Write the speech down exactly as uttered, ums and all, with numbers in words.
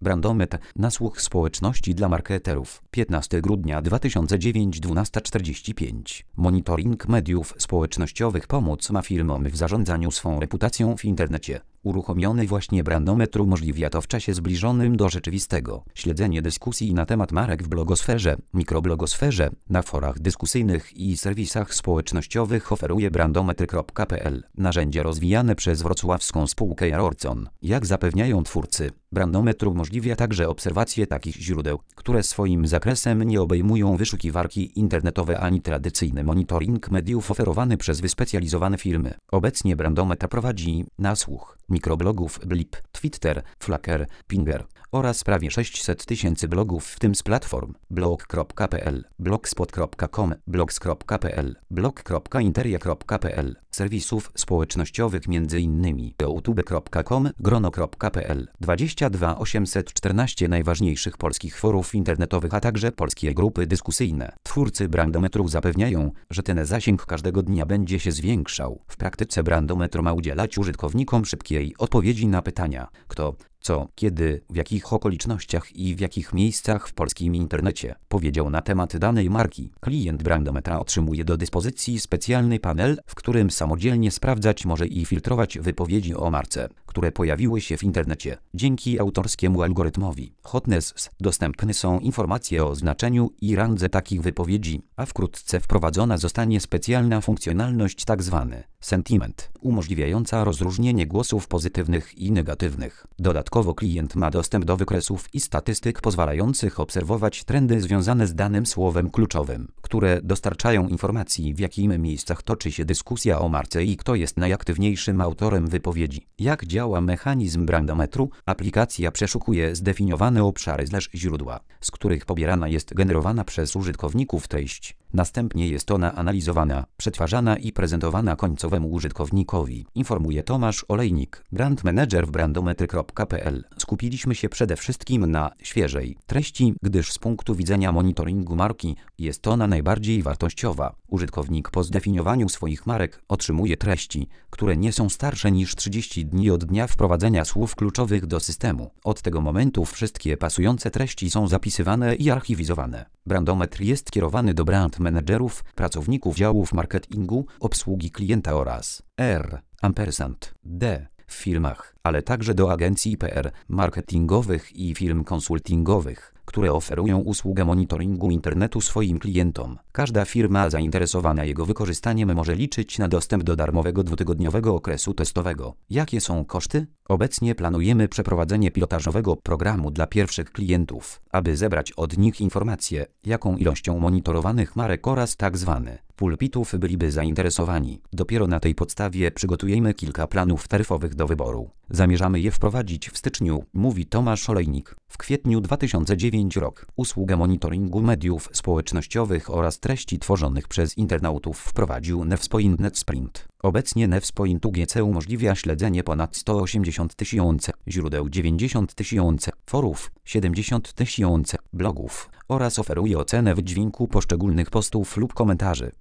Brandometr. Nasłuch społeczności dla marketerów. piętnastego grudnia dwa tysiące dziewiątego, dwunasta czterdzieści pięć. Monitoring mediów społecznościowych. Pomoc ma firmom w zarządzaniu swą reputacją w internecie. Uruchomiony właśnie Brandometr umożliwia to w czasie zbliżonym do rzeczywistego śledzenie dyskusji na temat marek w blogosferze, mikroblogosferze, na forach dyskusyjnych i serwisach społecznościowych. Oferuje brandometr kropka p l. Narzędzie rozwijane przez wrocławską spółkę Jarorcon. Jak zapewniają twórcy, Brandometr umożliwia także obserwację takich źródeł, które swoim zakresem nie obejmują wyszukiwarki internetowe ani tradycyjny monitoring mediów oferowany przez wyspecjalizowane firmy. Obecnie Brandometr prowadzi nasłuch mikroblogów Blip, Twitter, Flackr, Pinger oraz prawie sześćset tysięcy blogów, w tym z platform blog kropka p l, blogspot kropka com, blogs kropka p l, blog kropka interia kropka p l, serwisów społecznościowych m.in. youtube kropka com, grono kropka p l, dwadzieścia dwa osiemset czternaście najważniejszych polskich forów internetowych, a także polskie grupy dyskusyjne. Twórcy Brandometru zapewniają, że ten zasięg każdego dnia będzie się zwiększał. W praktyce Brandometr ma udzielać użytkownikom szybkiej odpowiedzi na pytania: kto, co, kiedy, w jakich okolicznościach i w jakich miejscach w polskim internecie powiedział na temat danej marki. Klient Brandometra otrzymuje do dyspozycji specjalny panel, w którym samodzielnie sprawdzać może i filtrować wypowiedzi o marce, które pojawiły się w internecie. Dzięki autorskiemu algorytmowi Hotness dostępne są informacje o znaczeniu i randze takich wypowiedzi, a wkrótce wprowadzona zostanie specjalna funkcjonalność tzw. sentiment, umożliwiająca rozróżnienie głosów pozytywnych i negatywnych. Dodatkowo klient ma dostęp do wykresów i statystyk pozwalających obserwować trendy związane z danym słowem kluczowym, które dostarczają informacji, w jakich miejscach toczy się dyskusja o marce i kto jest najaktywniejszym autorem wypowiedzi. Jak działa mechanizm Brandometru? Aplikacja przeszukuje zdefiniowane obszary slash źródła, z których pobierana jest generowana przez użytkowników treść. Następnie jest ona analizowana, przetwarzana i prezentowana końcowemu użytkownikowi, informuje Tomasz Olejnik, brand manager w brandometr kropka p l. Skupiliśmy się przede wszystkim na świeżej treści, gdyż z punktu widzenia monitoringu marki jest ona najbardziej wartościowa. Użytkownik po zdefiniowaniu swoich marek otrzymuje treści, które nie są starsze niż trzydzieści dni od dnia wprowadzenia słów kluczowych do systemu. Od tego momentu wszystkie pasujące treści są zapisywane i archiwizowane. Brandometr jest kierowany do brand menedżerów, pracowników działów marketingu, obsługi klienta oraz R. ampersand D. w firmach, ale także do agencji P R, marketingowych i firm konsultingowych, które oferują usługę monitoringu internetu swoim klientom. Każda firma zainteresowana jego wykorzystaniem może liczyć na dostęp do darmowego dwutygodniowego okresu testowego. Jakie są koszty? Obecnie planujemy przeprowadzenie pilotażowego programu dla pierwszych klientów, aby zebrać od nich informacje, jaką ilością monitorowanych marek oraz tzw. pulpitów byliby zainteresowani. Dopiero na tej podstawie przygotujemy kilka planów taryfowych do wyboru. Zamierzamy je wprowadzić w styczniu, mówi Tomasz Olejnik. W kwietniu dwa tysiące dziewiątego rok usługę monitoringu mediów społecznościowych oraz treści tworzonych przez internautów wprowadził Nevspoint NetSprint. Obecnie Nevspoint U G C umożliwia śledzenie ponad sto osiemdziesiąt tysięcy źródeł, dziewięćdziesiąt tysięcy forów, siedemdziesiąt tysięcy blogów oraz oferuje ocenę wydźwięku poszczególnych postów lub komentarzy.